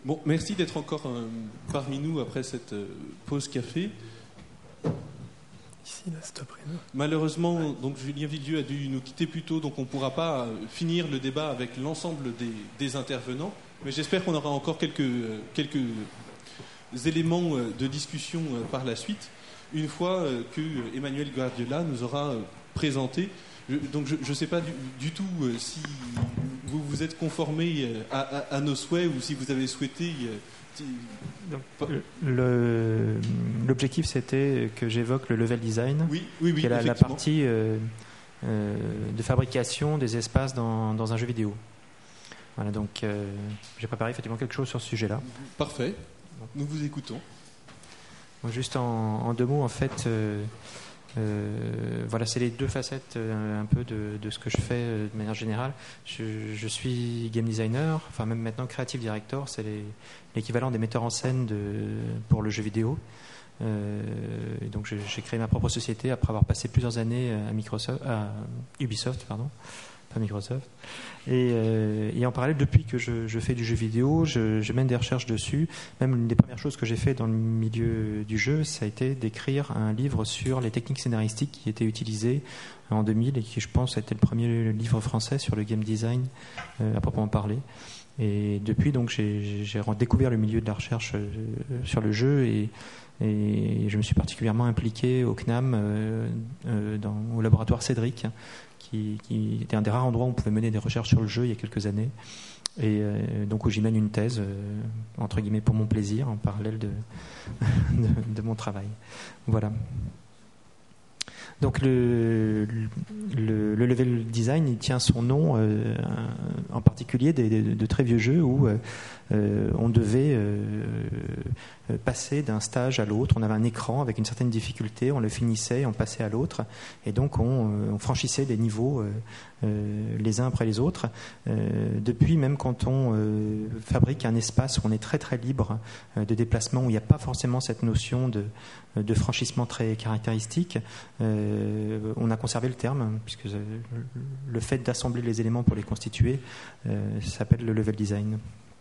Bon, merci d'être encore parmi nous après cette pause café. Ici, là, c'est après. Malheureusement, donc Julien Viguieux a dû nous quitter plus tôt, donc on ne pourra pas finir le débat avec l'ensemble des intervenants. Mais j'espère qu'on aura encore quelques éléments de discussion par la suite, une fois que Emmanuel Guardiola nous aura présenté. Donc je ne sais pas du tout si vous vous êtes conformé à nos souhaits ou si vous avez souhaité... L'objectif, c'était que j'évoque le level design, oui, qui est la partie de fabrication des espaces dans un jeu vidéo. Voilà, donc j'ai préparé effectivement quelque chose sur ce sujet-là. Parfait, nous vous écoutons. Bon, juste en deux mots, en fait, voilà, c'est les deux facettes un peu de ce que je fais de manière générale. Je suis game designer, enfin même maintenant creative director, c'est l'équivalent des metteurs en scène pour le jeu vidéo. Et donc j'ai créé ma propre société après avoir passé plusieurs années à Ubisoft, pardon. Pas Microsoft. Et en parallèle, depuis que je fais du jeu vidéo, je mène des recherches dessus. Même une des premières choses que j'ai fait dans le milieu du jeu, ça a été d'écrire un livre sur les techniques scénaristiques qui étaient utilisées en 2000 et qui, je pense, a été le premier livre français sur le game design à proprement parler. Et depuis, donc, j'ai découvert le milieu de la recherche sur le jeu et je me suis particulièrement impliqué au CNAM, au laboratoire Cédric, qui était un des rares endroits où on pouvait mener des recherches sur le jeu il y a quelques années, et donc où j'y mène une thèse entre guillemets pour mon plaisir en parallèle de mon travail. Voilà. Donc le level design, il tient son nom en particulier de très vieux jeux où on devait passer d'un stage à l'autre. On avait un écran avec une certaine difficulté, on le finissait, on passait à l'autre, et donc on franchissait des niveaux les uns après les autres. Depuis, même quand on fabrique un espace où on est très très libre de déplacement, où il n'y a pas forcément cette notion de franchissement très caractéristique, on a conservé le terme, puisque le fait d'assembler les éléments pour les constituer s'appelle le level design.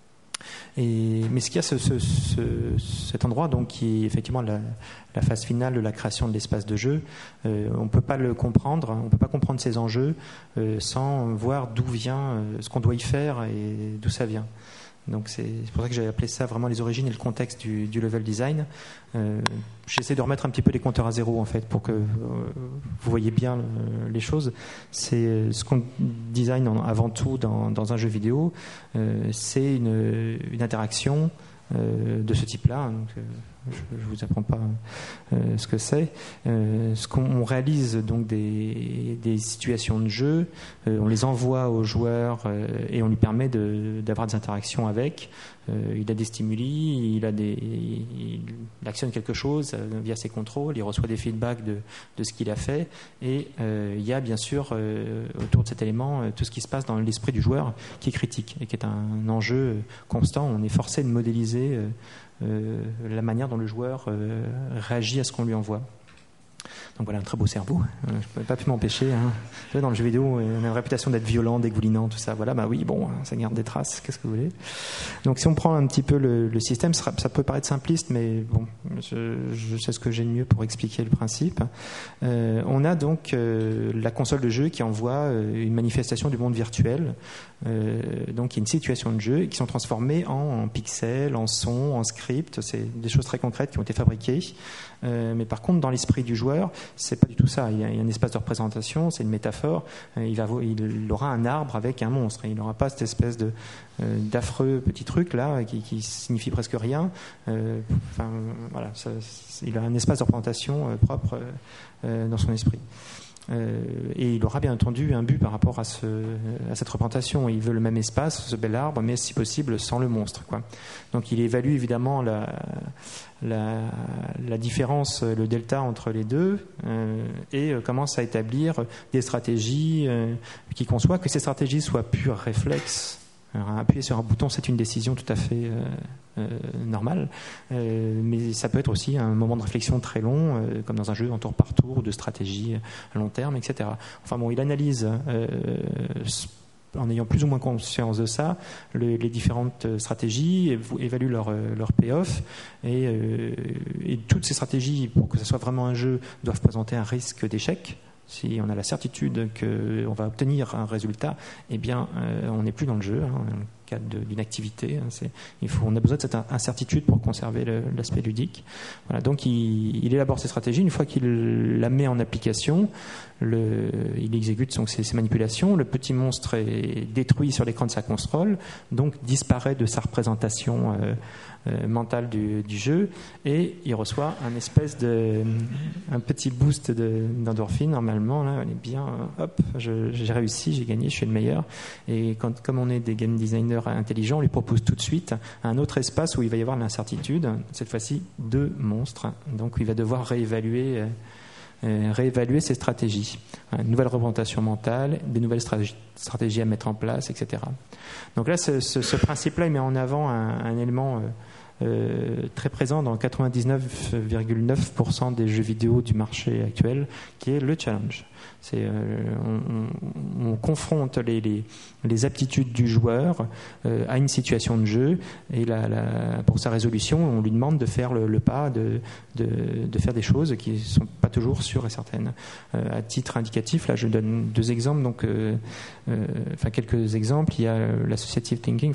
Mais ce qu'il y a cet endroit donc, qui est effectivement la phase finale de la création de l'espace de jeu, on ne peut pas le comprendre, on ne peut pas comprendre ces enjeux sans voir d'où vient ce qu'on doit y faire et d'où ça vient. Donc c'est pour ça que j'ai appelé ça vraiment les origines et le contexte du level design. J'essaie de remettre un petit peu les compteurs à zéro en fait pour que vous voyez bien les choses. C'est ce qu'on design avant tout dans un jeu vidéo, c'est une interaction de ce type-là. Donc, je vous apprends pas ce que c'est. Ce qu'on réalise donc des situations de jeu, on les envoie aux joueurs et on lui permet d'avoir des interactions avec. Il a des stimuli, il actionne quelque chose via ses contrôles, il reçoit des feedbacks de ce qu'il a fait, et il y a bien sûr autour de cet élément tout ce qui se passe dans l'esprit du joueur qui est critique et qui est un enjeu constant. On est forcé de modéliser la manière dont le joueur réagit à ce qu'on lui envoie. Donc voilà, un très beau cerveau. Je ne pouvais pas pu m'empêcher. Dans le jeu vidéo, on a une réputation d'être violent, dégoulinant, tout ça. Voilà, bah oui, bon, ça garde des traces. Qu'est-ce que vous voulez ? Donc si on prend un petit peu le système, ça peut paraître simpliste, mais bon, je sais ce que j'ai de mieux pour expliquer le principe. On a donc la console de jeu qui envoie une manifestation du monde virtuel. Donc il y a une situation de jeu qui sont transformées en pixels, en sons, en scripts. C'est des choses très concrètes qui ont été fabriquées. Mais par contre, dans l'esprit du joueur, c'est pas du tout ça. Il y a un espace de représentation, c'est une métaphore. Il aura un arbre avec un monstre. Il n'aura pas cette espèce d'affreux petit truc là qui signifie presque rien. Voilà, il a un espace de représentation propre dans son esprit. Et il aura bien entendu un but par rapport à cette représentation. Il veut le même espace, ce bel arbre, mais si possible sans le monstre, quoi. Donc il évalue évidemment la différence, le delta entre les deux, et commence à établir des stratégies qui conçoit que ces stratégies soient purs réflexes. Alors, appuyer sur un bouton, c'est une décision tout à fait normale, mais ça peut être aussi un moment de réflexion très long, comme dans un jeu en tour par tour, de stratégie à long terme, etc. Enfin bon, il analyse en ayant plus ou moins conscience de ça, les différentes stratégies, évaluent leur payoff, et toutes ces stratégies, pour que ce soit vraiment un jeu, doivent présenter un risque d'échec. Si on a la certitude qu'on va obtenir un résultat, eh bien, on n'est plus dans le jeu, dans le cadre d'une activité. On a besoin de cette incertitude pour conserver l'aspect ludique. Voilà, donc, il élabore ses stratégies. Une fois qu'il la met en application, il exécute ses manipulations. Le petit monstre est détruit sur l'écran de sa console, donc disparaît de sa représentation mentale du jeu, et il reçoit un petit boost d'endorphine. Normalement, là, elle est bien, hop, j'ai réussi, j'ai gagné, je suis le meilleur. Et comme on est des game designers intelligents, on lui propose tout de suite un autre espace où il va y avoir l'incertitude, cette fois-ci 2 monstres, donc il va devoir réévaluer ses stratégies, une nouvelle représentation mentale, des nouvelles stratégies à mettre en place, etc. Donc là, ce principe-là, il met en avant un élément très présent dans 99,9% des jeux vidéo du marché actuel, qui est le challenge. On confronte les aptitudes du joueur à une situation de jeu, et pour sa résolution, on lui demande de faire le pas, de faire des choses qui ne sont pas toujours sûres et certaines. À titre indicatif, là je donne 2 exemples, donc quelques exemples. Il y a l'associative thinking,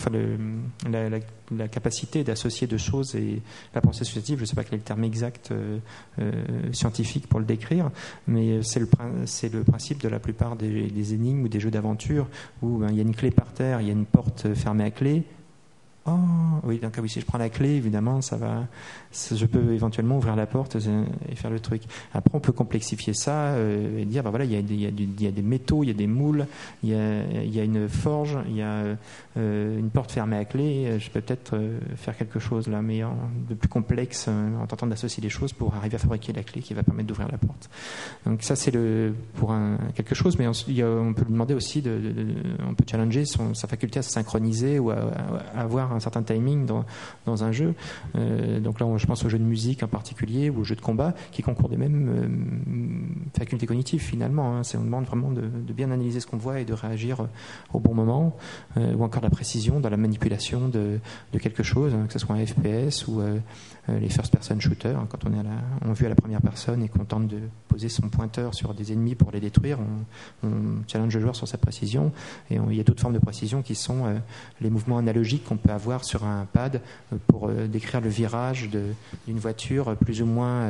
la capacité d'associer 2 choses, et la pensée associative, je ne sais pas quel est le terme exact scientifique pour le décrire, mais c'est le principe de la plupart des énigmes ou des jeux d'aventure où il y a une clé par terre, il y a une porte fermée à clé. Oh, oui, donc si je prends la clé, évidemment, je peux éventuellement ouvrir la porte et faire le truc. Après, on peut complexifier ça et dire, il y a des métaux, il y a des moules, il y a une forge, il y a une porte fermée à clé. Je peux peut-être faire quelque chose là, mais de plus complexe, en tentant d'associer les choses pour arriver à fabriquer la clé qui va permettre d'ouvrir la porte. Donc ça, c'est pour quelque chose, mais on peut lui demander aussi on peut challenger sa faculté à se synchroniser ou à avoir un certain timing dans un jeu. Donc là, je pense aux jeux de musique en particulier, ou aux jeux de combat, qui concourent des mêmes facultés cognitives finalement. On demande vraiment de bien analyser ce qu'on voit et de réagir au bon moment, ou encore la précision dans la manipulation de quelque chose, que ce soit un FPS ou les first-person shooters. Quand on vue à la première personne et qu'on tente de poser son pointeur sur des ennemis pour les détruire, on challenge le joueur sur sa précision. Et il y a d'autres formes de précision qui sont les mouvements analogiques qu'on peut avoir sur un pad pour décrire le virage d'une voiture plus ou moins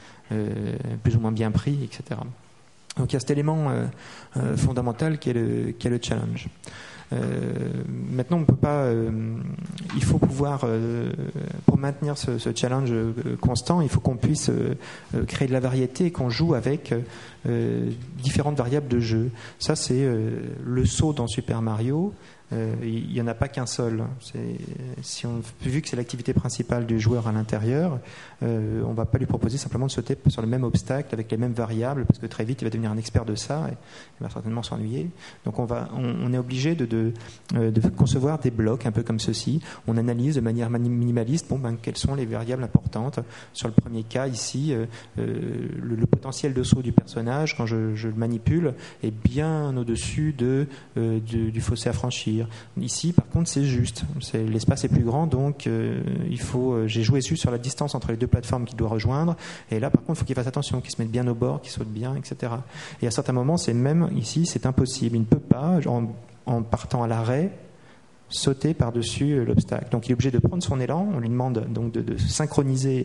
bien pris, etc. Donc il y a cet élément fondamental qui est le challenge. Maintenant, on peut pas. Il faut pouvoir, pour maintenir ce challenge constant, il faut qu'on puisse créer de la variété et qu'on joue avec différentes variables de jeu. Ça, c'est le saut dans Super Mario. Il n'y en a pas qu'un seul. Vu que c'est l'activité principale du joueur à l'intérieur, on ne va pas lui proposer simplement de sauter sur le même obstacle avec les mêmes variables, parce que très vite il va devenir un expert de ça et il va certainement s'ennuyer. Donc on est obligé de concevoir des blocs un peu comme ceci. On analyse de manière minimaliste quelles sont les variables importantes. Sur le premier cas ici, le potentiel de saut du personnage, quand je le manipule, est bien au-dessus du fossé à franchir. Ici, par contre, c'est juste. L'espace est plus grand, donc j'ai joué juste sur la distance entre les 2 plateformes qu'il doit rejoindre. Et là, par contre, il faut qu'il fasse attention, qu'il se mette bien au bord, qu'il saute bien, etc. Et à certains moments, ici, c'est impossible. Il ne peut pas, en partant à l'arrêt, sauter par-dessus l'obstacle. Donc il est obligé de prendre son élan, on lui demande donc de synchroniser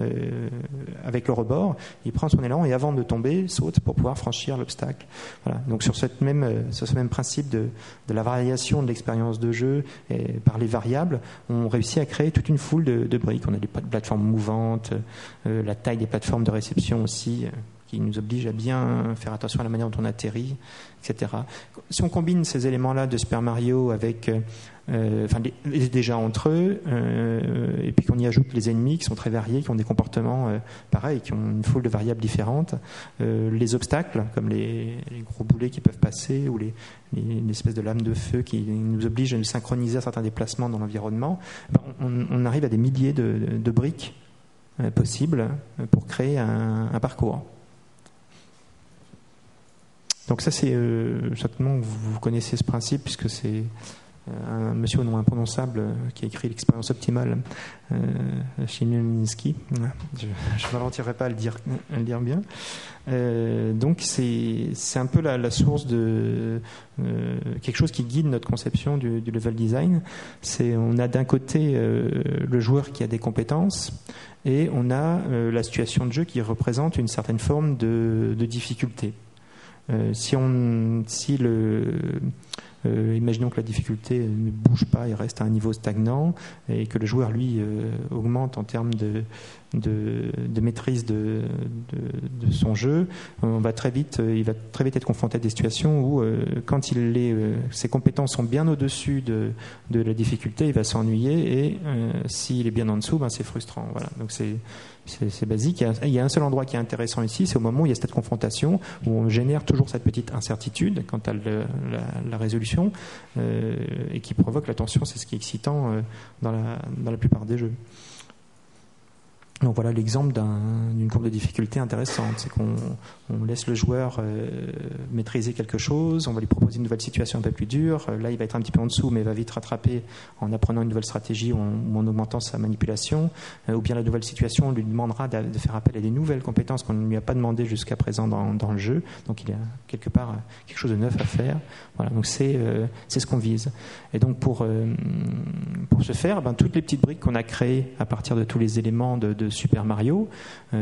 avec le rebord, il prend son élan et avant de tomber, saute pour pouvoir franchir l'obstacle. Voilà. Donc sur ce même principe de la variation de l'expérience de jeu et par les variables, on réussit à créer toute une foule de briques. On a des plateformes mouvantes, la taille des plateformes de réception aussi, qui nous oblige à bien faire attention à la manière dont on atterrit, etc. Si on combine ces éléments-là de Super Mario avec déjà entre eux, et puis qu'on y ajoute les ennemis qui sont très variés, qui ont des comportements pareils, qui ont une foule de variables différentes, les obstacles comme les gros boulets qui peuvent passer, ou les espèces de lames de feu qui nous obligent à nous synchroniser à certains déplacements dans l'environnement, on arrive à des milliers de briques possibles pour créer un parcours. Donc ça, c'est certainement, vous connaissez ce principe, puisque c'est un monsieur au nom imprononçable qui a écrit l'expérience optimale, Chmielewski. Je ne m'aventurerai pas à le dire bien. Donc c'est un peu la source de quelque chose qui guide notre conception du level design. On a d'un côté le joueur qui a des compétences, et on a la situation de jeu qui représente une certaine forme de difficulté. Imaginons que la difficulté ne bouge pas et reste à un niveau stagnant, et que le joueur, lui, augmente en termes de maîtrise de son jeu. Il va très vite être confronté à des situations où, quand ses compétences sont bien au-dessus de la difficulté, il va s'ennuyer, et s'il est bien en dessous, c'est frustrant. Voilà. Donc c'est basique. Il y a un seul endroit qui est intéressant ici, c'est au moment où il y a cette confrontation, où on génère toujours cette petite incertitude quant à la résolution, et qui provoque la tension. C'est ce qui est excitant dans la plupart des jeux. Donc voilà l'exemple d'une courbe de difficulté intéressante. C'est qu'on laisse le joueur maîtriser quelque chose, on va lui proposer une nouvelle situation un peu plus dure. Là, il va être un petit peu en dessous, mais il va vite rattraper en apprenant une nouvelle stratégie ou en augmentant sa manipulation. Ou bien la nouvelle situation, on lui demandera de faire appel à des nouvelles compétences qu'on ne lui a pas demandées jusqu'à présent dans le jeu. Donc il y a quelque part quelque chose de neuf à faire. Voilà, donc c'est ce qu'on vise. Et donc pour ce faire, toutes les petites briques qu'on a créées à partir de tous les éléments de Super Mario,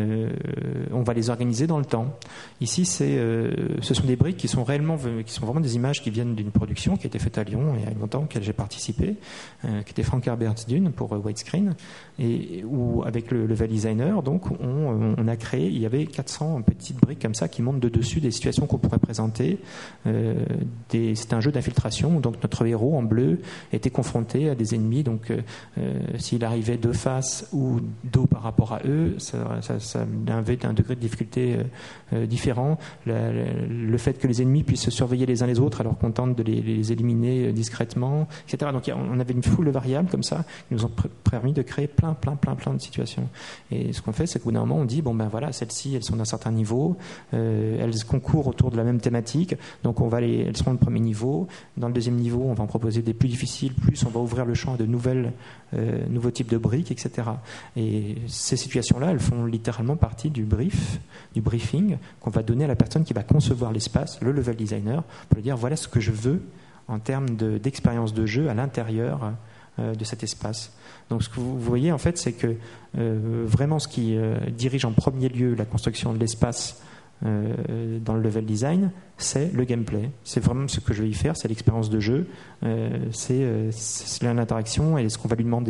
on va les organiser dans le temps. Ici, ce sont des briques qui sont vraiment des images qui viennent d'une production qui a été faite à Lyon il y a longtemps, auquel j'ai participé, qui était Frank Herbert's Dune pour widescreen, et où avec le level designer, donc on a créé, il y avait 400 petites briques comme ça qui montent de dessus des situations qu'on pourrait présenter. C'est un jeu d'infiltration, donc notre héros en bleu était confronté à des ennemis, donc s'il arrivait de face ou dos par rapport à eux, ça avait un degré de difficulté différent. Le fait que les ennemis puissent se surveiller les uns les autres alors qu'on tente de les éliminer discrètement, etc. Donc on avait une foule de variables comme ça qui nous ont permis de créer plein de situations. Et ce qu'on fait, c'est qu'au bout d'un moment, on dit voilà, celles-ci, elles sont d'un certain niveau, elles concourent autour de la même thématique, donc elles seront au premier niveau. Dans le deuxième niveau, on va en proposer des plus difficiles, plus on va ouvrir le champ à de nouveaux types de briques, etc. Et ces situations-là, elles font littéralement partie du briefing qu'on va donner à la personne qui va concevoir l'espace, le level designer, pour lui dire voilà ce que je veux en termes d'expérience de jeu à l'intérieur de cet espace. Donc ce que vous voyez en fait, c'est que vraiment ce qui dirige en premier lieu la construction de l'espace dans le level design, c'est le gameplay. C'est vraiment ce que je vais y faire, c'est l'expérience de jeu, c'est l'interaction et ce qu'on va lui demander.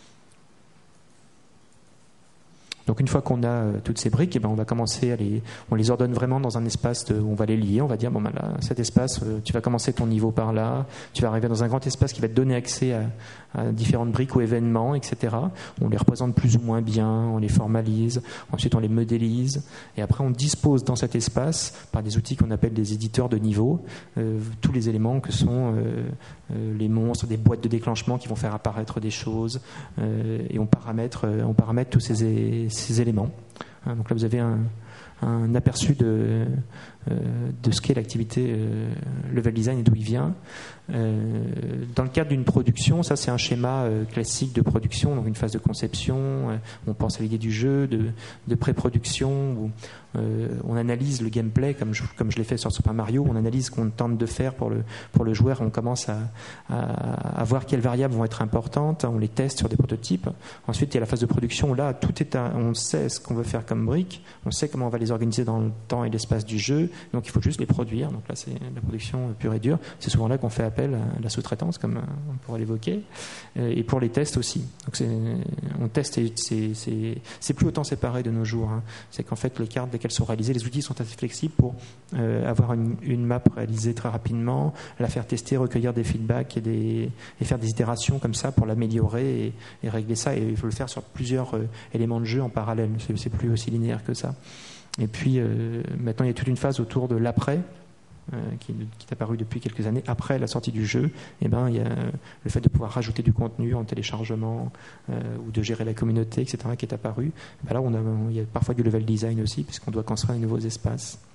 Donc une fois qu'on a toutes ces briques, on va commencer on les ordonne vraiment dans un espace où on va les lier. On va dire là, cet espace, tu vas commencer ton niveau par là, tu vas arriver dans un grand espace qui va te donner accès à différentes briques ou événements, etc. On les représente plus ou moins bien, on les formalise, ensuite on les modélise, et après on dispose dans cet espace, par des outils qu'on appelle des éditeurs de niveau, tous les éléments que sont les monstres, des boîtes de déclenchement qui vont faire apparaître des choses, et on paramètre tous ces éléments. Donc là vous avez un aperçu de ce qu'est l'activité level design et d'où il vient. Dans le cadre d'une production, ça c'est un schéma classique de production, donc une phase de conception, on pense à l'idée du jeu, de pré-production, où on analyse le gameplay comme je l'ai fait sur Super Mario, on analyse ce qu'on tente de faire pour le joueur, on commence à voir quelles variables vont être importantes, on les teste sur des prototypes. Ensuite il y a la phase de production, là on sait ce qu'on veut faire comme briques, on sait comment on va les organiser dans le temps et l'espace du jeu, donc il faut juste les produire. Donc là c'est la production pure et dure, c'est souvent là qu'on fait appel à la sous-traitance, comme on pourrait l'évoquer, et pour les tests aussi. Donc on teste, et c'est plus autant séparé de nos jours, hein. C'est qu'en fait les cartes, dès qu'elles sont réalisées, les outils sont assez flexibles pour avoir une map réalisée très rapidement, la faire tester, recueillir des feedbacks et faire des itérations comme ça pour l'améliorer et régler ça, et il faut le faire sur plusieurs éléments de jeu en parallèle, c'est plus aussi linéaire que ça. Et puis maintenant il y a toute une phase autour de l'après, qui est apparu depuis quelques années. Après la sortie du jeu, il y a le fait de pouvoir rajouter du contenu en téléchargement ou de gérer la communauté, etc., qui est apparu. Là, il y a parfois du level design aussi, puisqu'on doit construire de nouveaux espaces.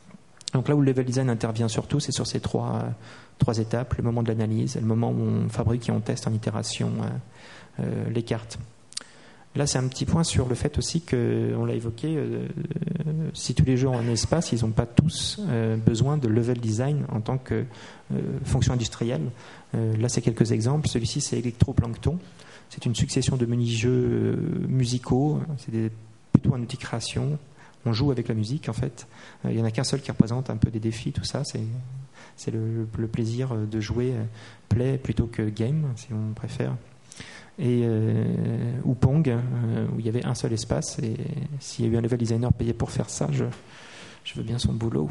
Donc là où le level design intervient surtout, c'est sur ces trois étapes, le moment de l'analyse, le moment où on fabrique et on teste en itération les cartes. Là, c'est un petit point sur le fait aussi qu'on l'a évoqué, si tous les jeux ont un espace, ils n'ont pas tous besoin de level design en tant que fonction industrielle. Là, c'est quelques exemples. Celui-ci, c'est Electroplankton. C'est une succession de mini-jeux musicaux. C'est plutôt un outil de création. On joue avec la musique, en fait. Il n'y en a qu'un seul qui représente un peu des défis, tout ça. C'est le plaisir de jouer play plutôt que game, si on préfère. Et ou Pong, où il y avait un seul espace, et s'il y a eu un level designer payé pour faire ça, je veux bien son boulot.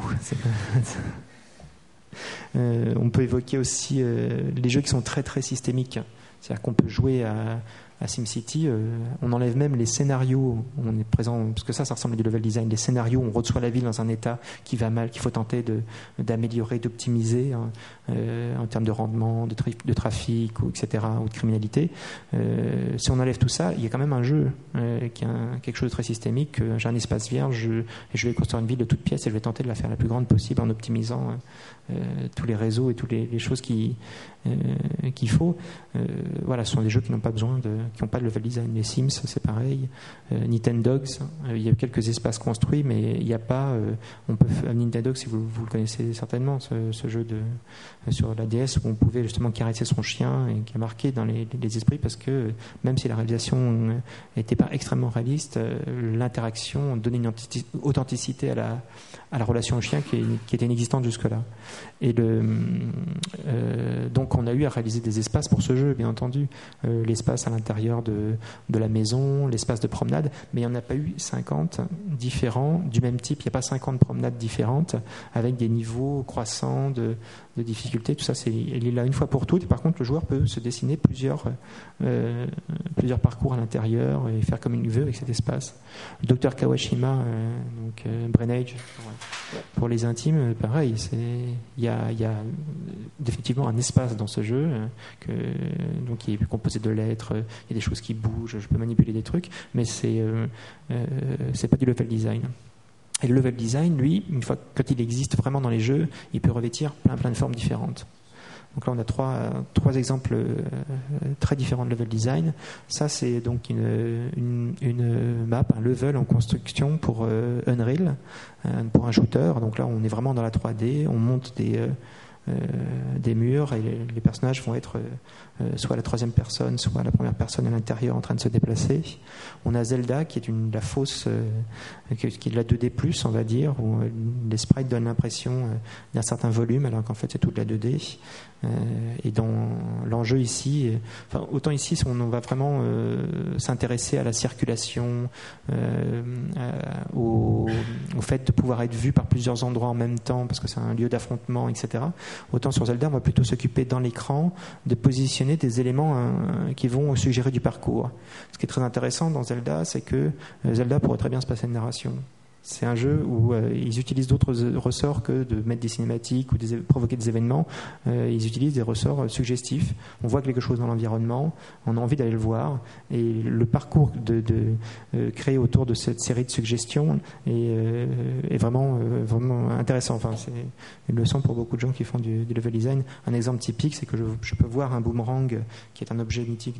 On peut évoquer aussi les jeux qui sont très très systémiques, c'est-à-dire qu'on peut jouer à SimCity, on enlève même les scénarios, on est présent, parce que ça ressemble à du level design, les scénarios, on reçoit la ville dans un état qui va mal, qu'il faut tenter d'améliorer, d'optimiser en termes de rendement, de trafic, etc., ou de criminalité. Si on enlève tout ça, il y a quand même un jeu qui a quelque chose de très systémique. J'ai un espace vierge, et je vais construire une ville de toutes pièces et je vais tenter de la faire la plus grande possible en optimisant tous les réseaux et toutes les choses qu'il faut. Voilà, ce sont des jeux qui n'ont pas besoin qui n'ont pas de level design. Les Sims, c'est pareil. Nintendogs, il y a quelques espaces construits, mais il n'y a pas. Nintendogs, si vous le connaissez certainement, ce jeu sur la DS où on pouvait justement caresser son chien et qui a marqué dans les esprits parce que même si la réalisation n'était pas extrêmement réaliste, l'interaction donnait une authenticité à la relation au chien qui était inexistante jusque-là. Et donc on a eu à réaliser des espaces pour ce jeu, bien entendu, l'espace à l'intérieur de la maison, l'espace de promenade, mais il n'y en a pas eu 50 différents du même type. Il n'y a pas 50 promenades différentes avec des niveaux croissants de difficulté. Tout ça, il est là une fois pour toutes. Et par contre, le joueur peut se dessiner plusieurs parcours à l'intérieur et faire comme il veut avec cet espace. Le docteur Kawashima, Brain Age, pour les intimes, pareil. Il y a effectivement un espace dans ce jeu donc qui est composé de lettres. Il y a des choses qui bougent. Je peux manipuler des trucs, mais c'est pas du level design. Et le level design, lui, une fois quand il existe vraiment dans les jeux, il peut revêtir plein de formes différentes. Donc là, on a trois exemples très différents de level design. Ça, c'est donc une map, un level en construction pour Unreal, pour un shooter. Donc là, on est vraiment dans la 3D. On monte des murs et les personnages vont être soit la troisième personne, soit la première personne à l'intérieur en train de se déplacer. On a Zelda qui est la fausse, qui est de la 2D+, on va dire, où les sprites donnent l'impression d'un certain volume alors qu'en fait c'est toute la 2D. Et dans l'enjeu ici, autant ici on va vraiment s'intéresser à la circulation, au fait de pouvoir être vu par plusieurs endroits en même temps parce que c'est un lieu d'affrontement, etc. Autant sur Zelda on va plutôt s'occuper dans l'écran de positionner des éléments qui vont suggérer du parcours. Ce qui est très intéressant dans Zelda, c'est que Zelda pourrait très bien se passer de narration. C'est un jeu où ils utilisent d'autres ressorts que de mettre des cinématiques ou provoquer des événements. Ils utilisent des ressorts suggestifs. On voit quelque chose dans l'environnement, on a envie d'aller le voir. Et le parcours créé autour de cette série de suggestions est vraiment intéressant. Enfin, c'est une leçon pour beaucoup de gens qui font du level design. Un exemple typique, c'est que je peux voir un boomerang qui est un objet mythique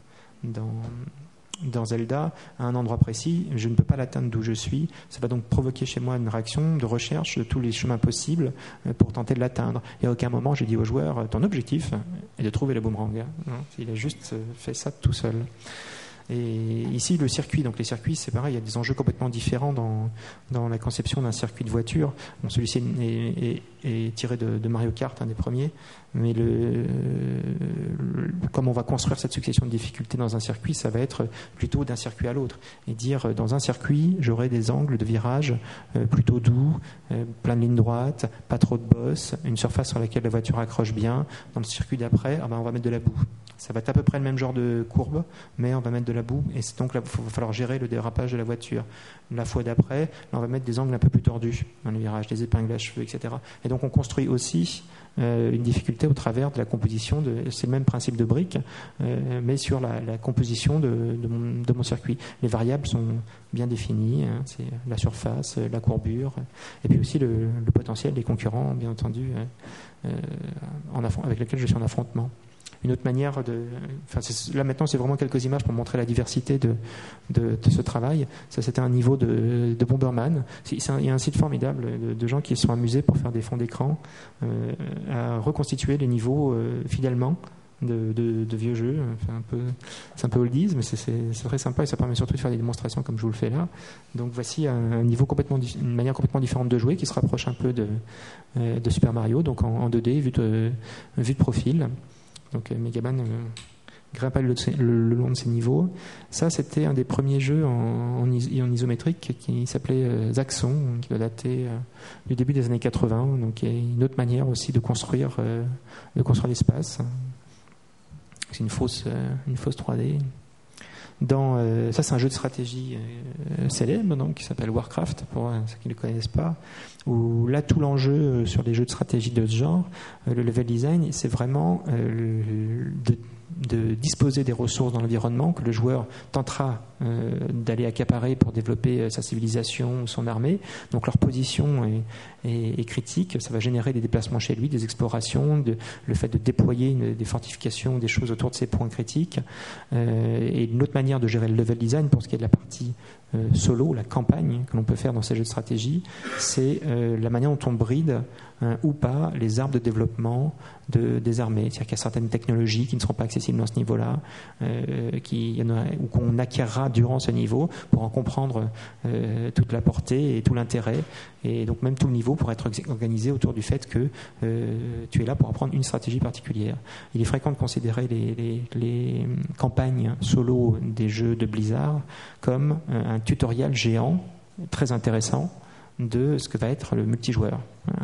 dans Zelda, à un endroit précis, je ne peux pas l'atteindre d'où je suis. Ça va donc provoquer chez moi une réaction de recherche de tous les chemins possibles pour tenter de l'atteindre. Et à aucun moment, j'ai dit au joueur, ton objectif est de trouver le boomerang. Il a juste fait ça tout seul. Et ici, le circuit. Donc les circuits, c'est pareil, il y a des enjeux complètement différents dans la conception d'un circuit de voiture. Bon, celui-ci est tiré de Mario Kart, un des premiers. Mais comme on va construire cette succession de difficultés dans un circuit, ça va être plutôt d'un circuit à l'autre. Et dire, dans un circuit, j'aurai des angles de virage plutôt doux, plein de lignes droites, pas trop de bosses, une surface sur laquelle la voiture accroche bien. Dans le circuit d'après, on va mettre de la boue. Ça va être à peu près le même genre de courbe, mais on va mettre de la boue, et donc là, il va falloir gérer le dérapage de la voiture. La fois d'après, là, on va mettre des angles un peu plus tordus dans le virage, des épingles à cheveux, etc. Et donc on construit aussi une difficulté au travers de la composition, c'est le même principe de brique, mais sur la composition de mon circuit. Les variables sont bien définies, hein, c'est la surface, la courbure, et puis aussi le potentiel des concurrents, bien entendu, avec lesquels je suis en affrontement. Une autre manière là maintenant c'est vraiment quelques images pour montrer la diversité de ce travail. Ça c'était un niveau de Bomberman. Il y a un site formidable de gens qui se sont amusés pour faire des fonds d'écran à reconstituer les niveaux fidèlement de vieux jeux. C'est un peu oldies, mais c'est très sympa et ça permet surtout de faire des démonstrations comme je vous le fais là. Donc voici une manière complètement différente de jouer qui se rapproche un peu de Super Mario, donc en 2D vue de profil. Donc Megaman grimpe le long de ces niveaux. Ça, c'était un des premiers jeux en isométrique qui s'appelait Zaxxon, qui doit dater du début des années 80. Donc il y a une autre manière aussi de construire l'espace. C'est une fausse 3D. Ça, c'est un jeu de stratégie célèbre, donc, qui s'appelle Warcraft, pour ceux qui ne le connaissent pas, où là, tout l'enjeu sur les jeux de stratégie de ce genre, le level design, c'est vraiment de disposer des ressources dans l'environnement que le joueur tentera d'aller accaparer pour développer sa civilisation ou son armée. Donc leur position est critique, ça va générer des déplacements chez lui, des explorations, le fait de déployer des fortifications, des choses autour de ces points critiques. Et une autre manière de gérer le level design pour ce qui est de la partie solo, la campagne que l'on peut faire dans ces jeux de stratégie, c'est la manière dont on bride ou pas les arbres de développement des armées. C'est-à-dire qu'il y a certaines technologies qui ne seront pas accessibles dans ce niveau-là, ou qu'on acquérera durant ce niveau pour en comprendre toute la portée et tout l'intérêt. Et donc même tout le niveau pour être organisé autour du fait que tu es là pour apprendre une stratégie particulière. Il est fréquent de considérer les campagnes solo des jeux de Blizzard comme un tutoriel géant très intéressant de ce que va être le multijoueur.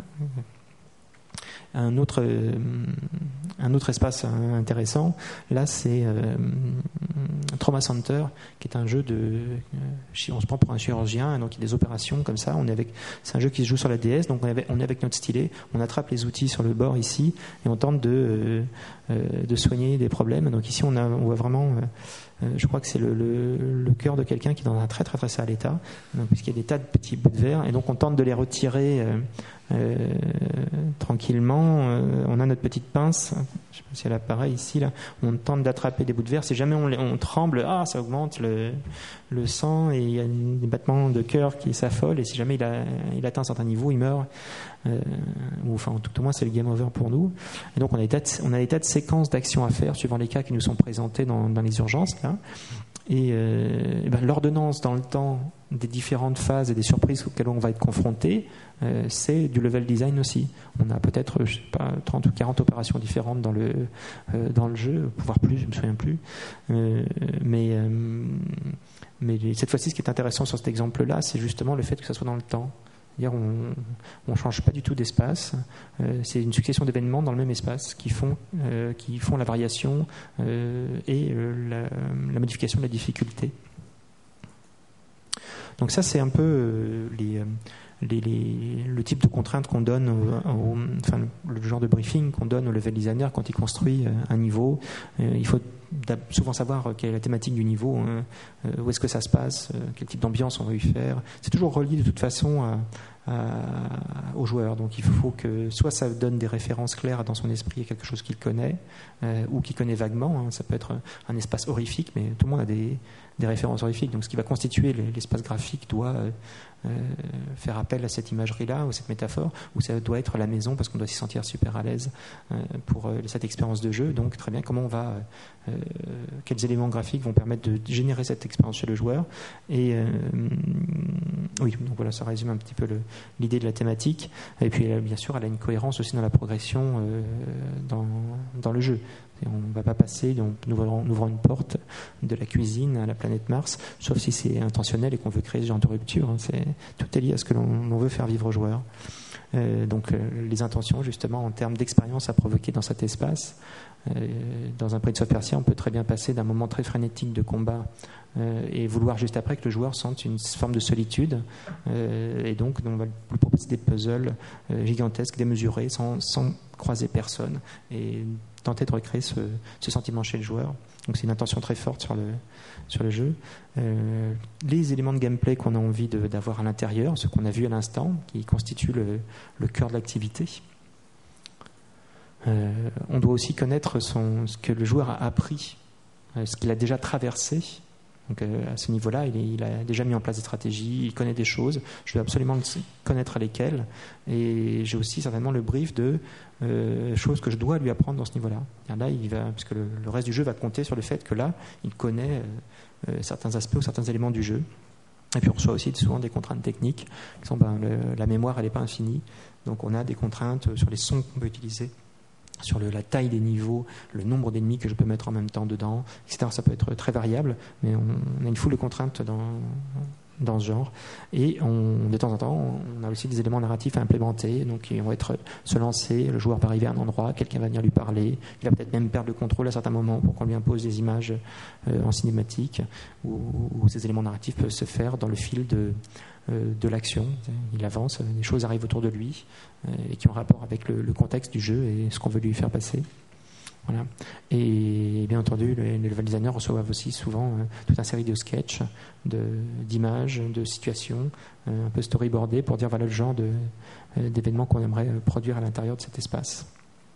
Un autre espace intéressant, là, c'est Trauma Center, qui est un jeu on se prend pour un chirurgien, donc il y a des opérations comme ça. C'est un jeu qui se joue sur la DS, donc on est avec notre stylet, on attrape les outils sur le bord ici, et on tente de soigner des problèmes. Donc ici, on voit vraiment, je crois que c'est le cœur de quelqu'un qui est dans un très très très sale état, puisqu'il y a des tas de petits bouts de verre, et donc on tente de les retirer tranquillement. On a notre petite pince, je sais pas si elle apparaît ici là, on tente d'attraper des bouts de verre. Si jamais on tremble, ça augmente le sang et il y a des battements de cœur qui s'affolent, et si jamais il atteint un certain niveau, il meurt, ou tout au moins c'est le game over pour nous. Et donc on a des tas de séquences d'actions à faire suivant les cas qui nous sont présentés dans les urgences là. Et l'ordonnance dans le temps des différentes phases et des surprises auxquelles on va être confronté, c'est du level design aussi. On a peut-être 30 ou 40 opérations différentes dans le jeu, voire plus, je me souviens plus. Mais cette fois-ci, ce qui est intéressant sur cet exemple-là, c'est justement le fait que ça soit dans le temps. C'est-à-dire on ne change pas du tout d'espace, c'est une succession d'événements dans le même espace qui font la variation et la modification de la difficulté. Donc ça, c'est un peu le type de contraintes qu'on donne, le genre de briefing qu'on donne au level designer quand il construit un niveau. Il faut souvent savoir quelle est la thématique du niveau, où est-ce que ça se passe, quel type d'ambiance on va y faire. C'est toujours relié de toute façon aux joueurs. Donc il faut que soit ça donne des références claires dans son esprit à quelque chose qu'il connaît, ou qu'il connaît vaguement. Ça peut être un espace horrifique, mais tout le monde a des références horrifiques. Donc ce qui va constituer l'espace graphique doit faire appel à cette imagerie-là, ou cette métaphore, ou ça doit être la maison parce qu'on doit s'y sentir super à l'aise pour cette expérience de jeu. Donc très bien, quels éléments graphiques vont permettre de générer cette expérience chez le joueur. Et oui, donc voilà, ça résume un petit peu l'idée de la thématique. Et puis bien sûr, elle a une cohérence aussi dans la progression dans le jeu. Et on ne va pas passer en ouvrant une porte de la cuisine à la planète Mars, sauf si c'est intentionnel et qu'on veut créer ce genre de rupture. Tout est lié à ce que l'on veut faire vivre aux joueurs. Donc les intentions justement en termes d'expérience à provoquer dans cet espace. Dans un Prince of Persia, on peut très bien passer d'un moment très frénétique de combat et vouloir juste après que le joueur sente une forme de solitude, et donc on va lui proposer des puzzles gigantesques, démesurés, sans croiser personne, et tenter de recréer ce sentiment chez le joueur. Donc c'est une intention très forte sur le jeu. Les éléments de gameplay qu'on a envie d'avoir à l'intérieur, ce qu'on a vu à l'instant, qui constituent le cœur de l'activité. On doit aussi connaître ce que le joueur a appris, ce qu'il a déjà traversé. Donc à ce niveau-là, il a déjà mis en place des stratégies, il connaît des choses. Je dois absolument connaître lesquelles. Et j'ai aussi certainement le brief de choses que je dois lui apprendre dans ce niveau-là. Et là, parce que le reste du jeu va compter sur le fait que là, il connaît certains aspects ou certains éléments du jeu. Et puis on reçoit aussi souvent des contraintes techniques qui sont la mémoire, elle n'est pas infinie. Donc on a des contraintes sur les sons qu'on peut utiliser, sur la taille des niveaux, le nombre d'ennemis que je peux mettre en même temps dedans, etc. Ça peut être très variable, mais on a une foule de contraintes dans ce genre. Et de temps en temps, on a aussi des éléments narratifs à implémenter, donc ils vont se lancer, le joueur va arriver à un endroit, quelqu'un va venir lui parler, il va peut-être même perdre le contrôle à certains moments pour qu'on lui impose des images en cinématique, où ces éléments narratifs peuvent se faire dans le fil de l'action. Il avance, des choses arrivent autour de lui et qui ont rapport avec le contexte du jeu et ce qu'on veut lui faire passer. Voilà. Et bien entendu, les level designers reçoivent aussi souvent toute une série de sketchs, d'images, de situations, un peu storyboardées pour dire voilà le genre d'événements qu'on aimerait produire à l'intérieur de cet espace.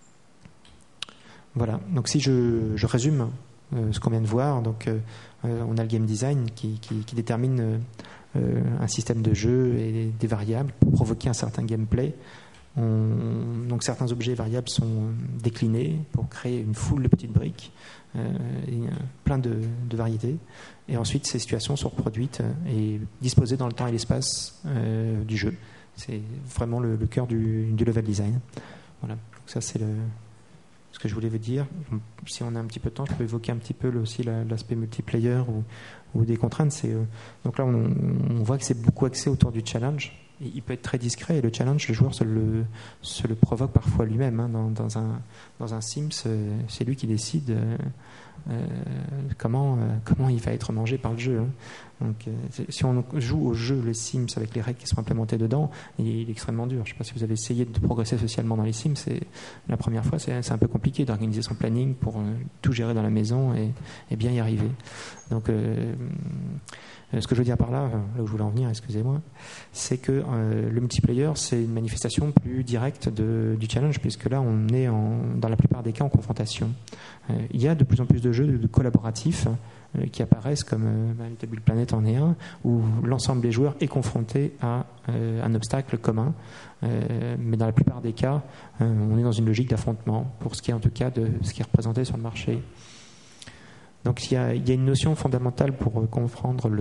Voilà. Donc si je résume ce qu'on vient de voir, donc on a le game design qui détermine un système de jeu et des variables pour provoquer un certain gameplay. Donc certains objets variables sont déclinés pour créer une foule de petites briques, plein de variétés. Et ensuite, ces situations sont reproduites et disposées dans le temps et l'espace du jeu. C'est vraiment le cœur du level design. Voilà. Donc ça, c'est ce que je voulais vous dire. Si on a un petit peu de temps, je peux évoquer un petit peu aussi l'aspect multiplayer ou des contraintes. Donc là, on voit que c'est beaucoup axé autour du challenge. Et il peut être très discret et le challenge, le joueur se le provoque parfois lui-même. Hein. Dans un Sims, c'est lui qui décide comment il va être mangé par le jeu. Hein. Donc, si on joue au jeu les Sims avec les règles qui sont implémentées dedans, il est extrêmement dur. Je ne sais pas si vous avez essayé de progresser socialement dans les Sims. La première fois, c'est un peu compliqué d'organiser son planning pour tout gérer dans la maison et bien y arriver. Donc, ce que je veux dire par là où je voulais en venir, excusez-moi, c'est que le multiplayer, c'est une manifestation plus directe du challenge, puisque là, on est dans la plupart des cas en confrontation. Il y a de plus en plus de jeux collaboratifs qui apparaissent, comme Little Big Planet en est un, où l'ensemble des joueurs est confronté à un obstacle commun. Mais dans la plupart des cas, on est dans une logique d'affrontement, pour ce qui est en tout cas de ce qui est représenté sur le marché. Donc il y a une notion fondamentale pour comprendre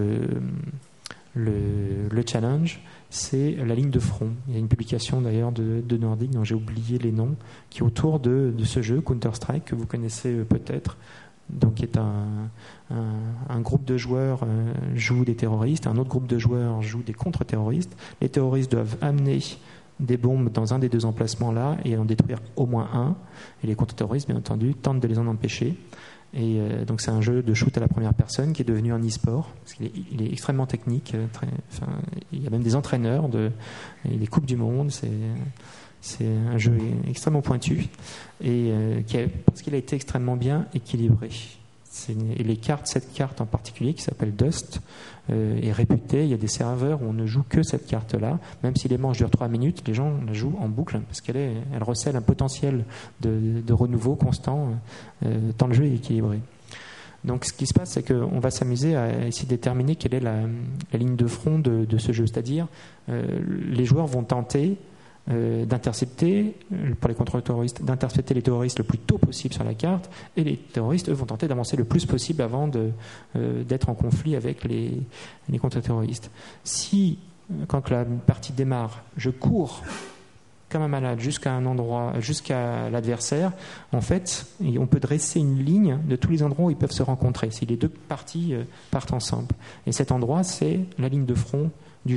le challenge, c'est la ligne de front. Il y a une publication d'ailleurs de Nordic, dont j'ai oublié les noms, qui est autour de ce jeu, Counter-Strike, que vous connaissez peut-être, donc qui est un groupe de joueurs joue des terroristes, un autre groupe de joueurs joue des contre-terroristes. Les terroristes doivent amener des bombes dans un des deux emplacements là et en détruire au moins un, et les contre-terroristes bien entendu tentent de les en empêcher. Et donc c'est un jeu de shoot à la première personne qui est devenu un e-sport parce qu'il est extrêmement technique, il y a même des entraîneurs, des coupes du monde, c'est un jeu extrêmement pointu et parce qu'il a été extrêmement bien équilibré. Et cette carte en particulier qui s'appelle Dust est réputée. Il y a des serveurs où on ne joue que cette carte-là, même si les manches durent 3 minutes, les gens la jouent en boucle parce qu'elle recèle un potentiel de renouveau constant tant le jeu est équilibré. Donc ce qui se passe, c'est qu'on va s'amuser à essayer de déterminer quelle est la ligne de front de ce jeu, c'est-à-dire les joueurs vont tenter d'intercepter, pour les contre-terroristes, d'intercepter les terroristes le plus tôt possible sur la carte, et les terroristes, eux, vont tenter d'avancer le plus possible avant d'être en conflit avec les contre-terroristes. Si, quand la partie démarre, je cours comme un malade jusqu'à un endroit, jusqu'à l'adversaire, en fait, on peut dresser une ligne de tous les endroits où ils peuvent se rencontrer, si les deux parties partent ensemble. Et cet endroit, c'est la ligne de front du jeu.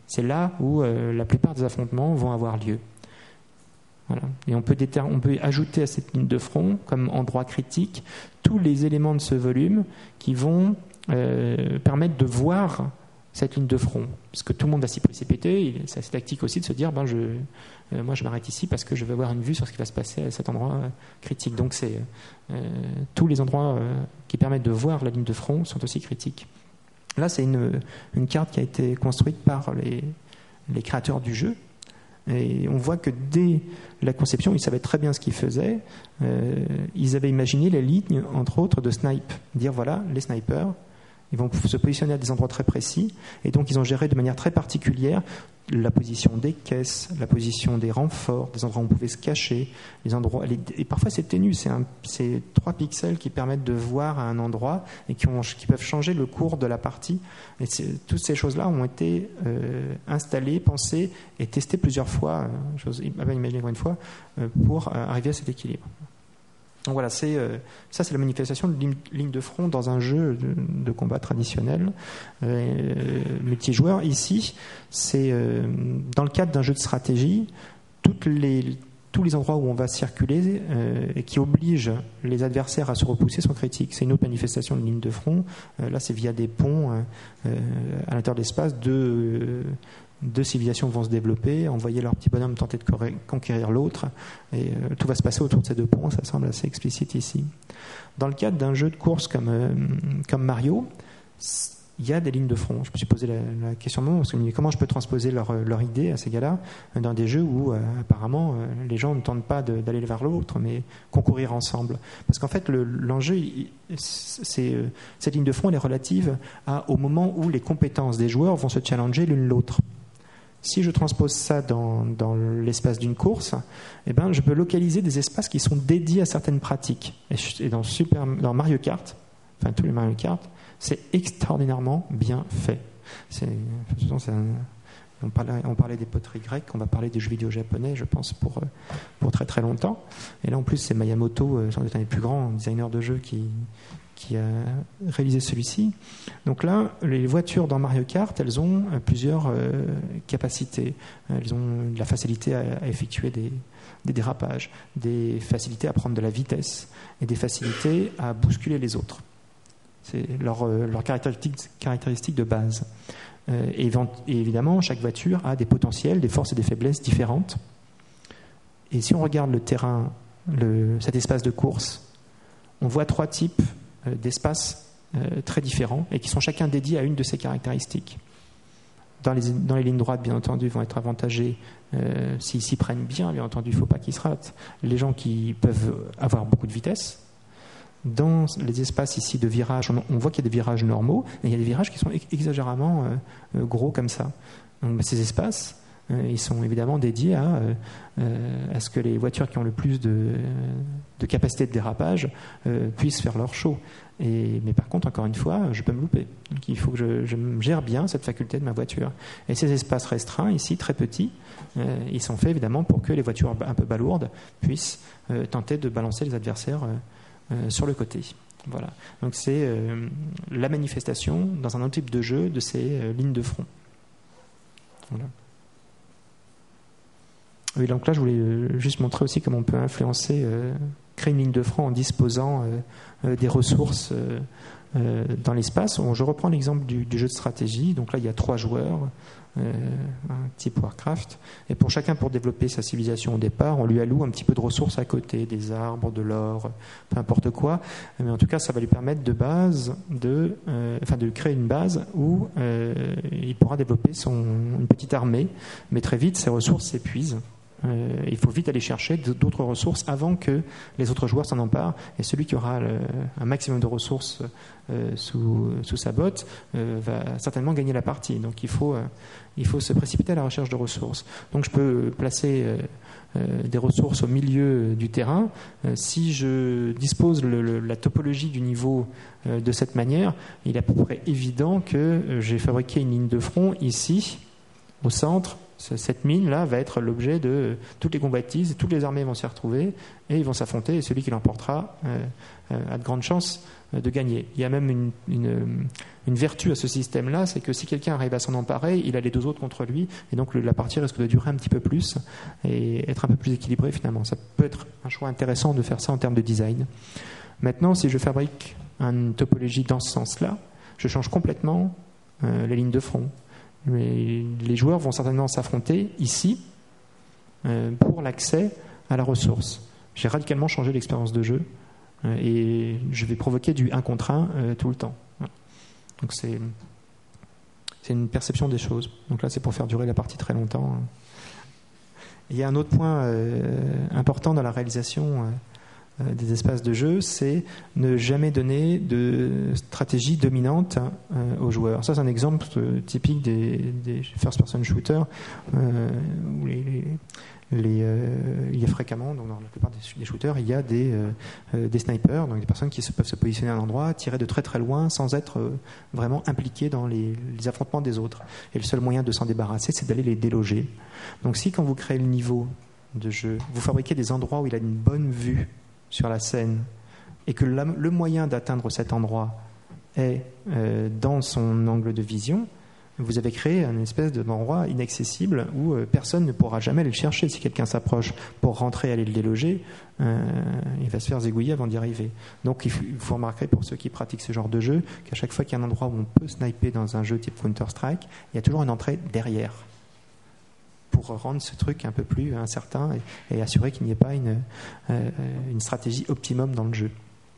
C'est là où la plupart des affrontements vont avoir lieu. Voilà. Et on peut ajouter à cette ligne de front, comme endroit critique, tous les éléments de ce volume qui vont permettre de voir cette ligne de front. Parce que tout le monde va s'y précipiter. C'est assez tactique aussi de se dire, moi je m'arrête ici parce que je veux avoir une vue sur ce qui va se passer à cet endroit critique. Donc tous les endroits qui permettent de voir la ligne de front sont aussi critiques. Là, c'est une carte qui a été construite par les créateurs du jeu. Et on voit que dès la conception, ils savaient très bien ce qu'ils faisaient. Ils avaient imaginé les lignes, entre autres, de snipe. Dire, voilà, les snipers, ils vont se positionner à des endroits très précis. Et donc, ils ont géré de manière très particulière la position des caisses, la position des renforts, des endroits où on pouvait se cacher, et parfois c'est ténu, c'est 3 pixels qui permettent de voir à un endroit et qui peuvent changer le cours de la partie. Et toutes ces choses-là ont été installées, pensées et testées plusieurs fois, j'ose imaginer encore une fois, pour arriver à cet équilibre. Donc voilà, ça c'est la manifestation de ligne de front dans un jeu de combat traditionnel multijoueur. Ici, c'est dans le cadre d'un jeu de stratégie, tous les endroits où on va circuler et qui obligent les adversaires à se repousser sont critiques. C'est une autre manifestation de ligne de front. Là, c'est via des ponts à l'intérieur de l'espace. Deux civilisations vont se développer, envoyer leur petit bonhomme tenter de conquérir l'autre, et tout va se passer autour de ces 2 ponts. Ça semble assez explicite ici. Dans le cadre d'un jeu de course comme Mario, il y a des lignes de front. Je me suis posé la question parce que comment je peux transposer leur idée à ces gars-là dans des jeux où apparemment les gens ne tentent pas d'aller vers l'autre, mais concourir ensemble. Parce qu'en fait, l'enjeu, cette ligne de front, elle est relative au moment où les compétences des joueurs vont se challenger l'une l'autre. Si je transpose ça dans l'espace d'une course, je peux localiser des espaces qui sont dédiés à certaines pratiques. Et dans Mario Kart, enfin tous les Mario Kart, c'est extraordinairement bien fait. On parlait des poteries grecques, on va parler des jeux vidéo japonais, je pense, pour très très longtemps. Et là, en plus, c'est Miyamoto, sans doute un des plus grands designers de jeux, qui a réalisé celui-ci. Donc là, les voitures dans Mario Kart, elles ont plusieurs capacités. Elles ont de la facilité à effectuer des dérapages, des facilités à prendre de la vitesse et des facilités à bousculer les autres. C'est leur caractéristique de base. Et évidemment, chaque voiture a des potentiels, des forces et des faiblesses différentes. Et si on regarde le terrain, cet espace de course, on voit 3 types d'espaces très différents et qui sont chacun dédiés à une de ces caractéristiques. Dans les lignes droites, bien entendu, vont être avantagés s'ils s'y prennent bien entendu, il ne faut pas qu'ils se ratent. Les gens qui peuvent avoir beaucoup de vitesse. Dans les espaces ici de virages, on voit qu'il y a des virages normaux et il y a des virages qui sont exagérément gros comme ça. Donc, ces espaces, ils sont évidemment dédiés à ce que les voitures qui ont le plus de capacité de dérapage puissent faire leur show. Mais par contre, encore une fois, je peux me louper. Donc il faut que je gère bien cette faculté de ma voiture. Et ces espaces restreints, ici, très petits, ils sont faits évidemment pour que les voitures un peu balourdes puissent tenter de balancer les adversaires sur le côté. Voilà. Donc c'est la manifestation dans un autre type de jeu de ces lignes de front. Voilà. Oui, donc là, je voulais juste montrer aussi comment on peut influencer, créer une ligne de front en disposant des ressources dans l'espace. Je reprends l'exemple du jeu de stratégie. Donc là, il y a 3 joueurs, un type Warcraft. Et pour développer sa civilisation au départ, on lui alloue un petit peu de ressources à côté, des arbres, de l'or, peu importe quoi. Mais en tout cas, ça va lui permettre de créer une base où il pourra développer une petite armée. Mais très vite, ses ressources s'épuisent. Il faut vite aller chercher d'autres ressources avant que les autres joueurs s'en emparent, et celui qui aura un maximum de ressources sous sa botte va certainement gagner la partie. Donc il faut se précipiter à la recherche de ressources. Donc je peux placer des ressources au milieu du terrain. Si je dispose la topologie du niveau de cette manière, il est à peu près évident que j'ai fabriqué une ligne de front ici, au centre. Cette mine-là va être l'objet de toutes les convoitises, toutes les armées vont s'y retrouver et ils vont s'affronter, et celui qui l'emportera a de grandes chances de gagner. Il y a même une vertu à ce système-là, c'est que si quelqu'un arrive à s'en emparer, il a les deux autres contre lui, et donc la partie risque de durer un petit peu plus et être un peu plus équilibrée finalement. Ça peut être un choix intéressant de faire ça en termes de design. Maintenant, si je fabrique une topologie dans ce sens-là, je change complètement les lignes de front. Les joueurs vont certainement s'affronter ici pour l'accès à la ressource. J'ai radicalement changé l'expérience de jeu et je vais provoquer du 1 contre 1 tout le temps. Donc c'est une perception des choses. Donc là, c'est pour faire durer la partie très longtemps. Il y a un autre point important dans la réalisation des espaces de jeu, c'est ne jamais donner de stratégie dominante aux joueurs. Ça, c'est un exemple typique des first-person shooters où il y a fréquemment, donc dans la plupart des shooters, il y a des snipers, donc des personnes qui peuvent se positionner à un endroit, tirer de très très loin sans être vraiment impliqués dans les affrontements des autres. Et le seul moyen de s'en débarrasser, c'est d'aller les déloger. Donc si quand vous créez le niveau de jeu, vous fabriquez des endroits où il a une bonne vue sur la scène et que le moyen d'atteindre cet endroit est dans son angle de vision, vous avez créé une espèce d'endroit inaccessible où personne ne pourra jamais aller le chercher. Si quelqu'un s'approche pour rentrer et aller le déloger, il va se faire zigouiller avant d'y arriver. Donc il faut remarquer pour ceux qui pratiquent ce genre de jeu qu'à chaque fois qu'il y a un endroit où on peut sniper dans un jeu type Counter-Strike, il y a toujours une entrée derrière pour rendre ce truc un peu plus incertain et assurer qu'il n'y ait pas une stratégie optimum dans le jeu.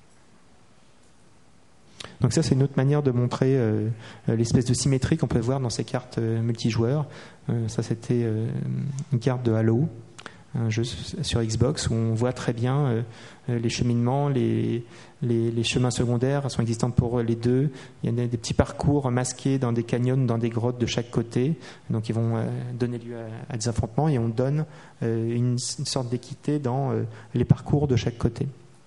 Donc ça, c'est une autre manière de montrer l'espèce de symétrie qu'on peut voir dans ces cartes multijoueurs. Ça, c'était une carte de Halo, un jeu sur Xbox où on voit très bien les cheminements, les chemins secondaires sont existants pour les deux. Il y a des petits parcours masqués dans des canyons, dans des grottes de chaque côté. Donc ils vont donner lieu à des affrontements et on donne une sorte d'équité dans les parcours de chaque côté.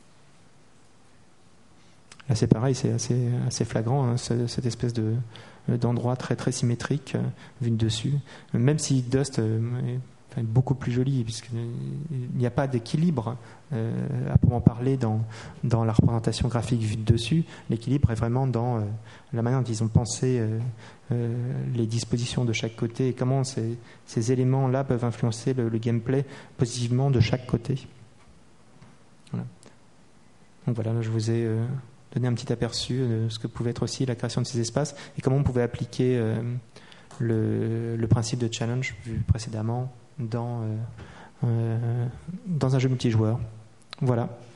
Là c'est pareil, c'est assez flagrant, hein, cette espèce d'endroit très très symétrique vu de dessus. Même si Dust est beaucoup plus joli, puisqu'il n'y a pas d'équilibre à proprement parler dans la représentation graphique vue de dessus. L'équilibre est vraiment dans la manière dont ils ont pensé les dispositions de chaque côté et comment ces éléments-là peuvent influencer le gameplay positivement de chaque côté. Voilà. Donc voilà, là, je vous ai donné un petit aperçu de ce que pouvait être aussi la création de ces espaces et comment on pouvait appliquer le principe de challenge vu précédemment dans un jeu multijoueur. Voilà.